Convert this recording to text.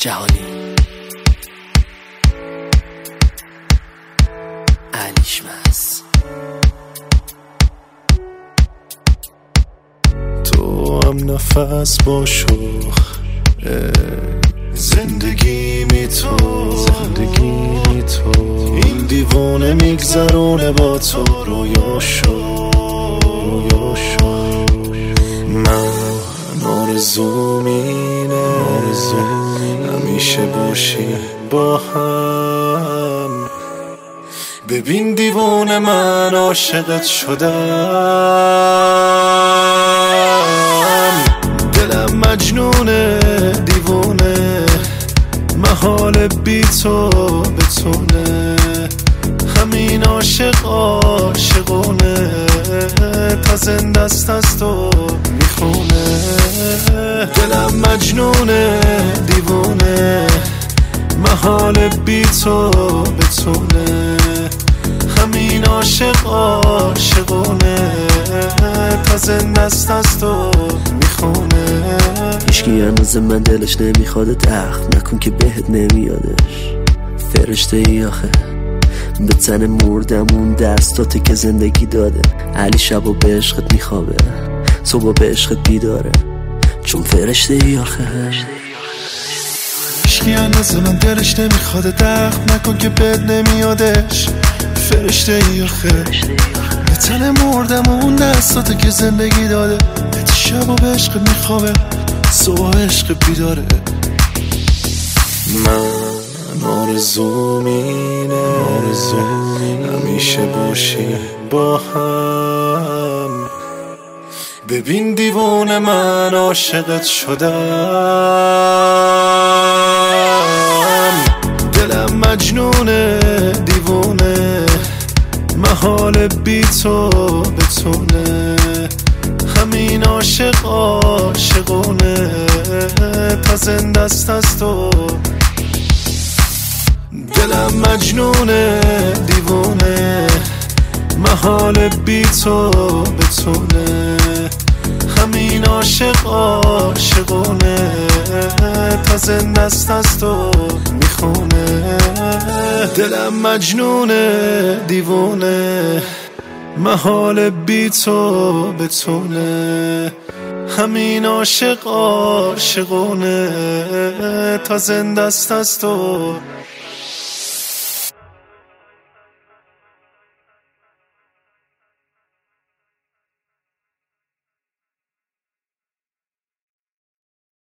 جهانی علیشمس. تو هم نفس باشو زندگی می تو این دیوانه میگذرونه با تو رویاشو من آرزوم اینه همیشه باشی با هم. ببین دیوانه من عاشقت شدم، دلم مجنونه دیوانه محال بی تو بتونه، همین عاشقونه تا زنده است از تو میخونه. دلم مجنونه دیوانه محال بی تو بتونه، همین عاشقونه تا زنده است از تو میخونه. هیچکی هنوز من دلش نمیخواد تخت نکن که بهت نمیادش. فرشته ای آخه به تن مردمون دستاتی که زندگی داده. علی شبا به عشقت میخوابه صبح به عشقت بیداره، چون فرشته ای آخه. هیچکی هنوز من دلش نمیخواد تخت نکن که بهت نمیادش. فرشته ای آخه به تن مردمون دستاتی که زندگی داده. بهت شبا به عشقت میخوابه صبح عشق بیداره. من آرزوم اینه همیشه باشی با هم. ببین دیوانه من عاشقت شدم، دلم مجنونه دیوانه محال بی تو بتونه، همین عاشقونه تا زنده است از تو. دلم مجنونه دیوانه محال بی تو بتونه، همین عاشقونه تا زنده است از تو میخونه. دلم مجنونه دیوانه محال بی تو بتونه، همین عاشقونه تا زنده است از تو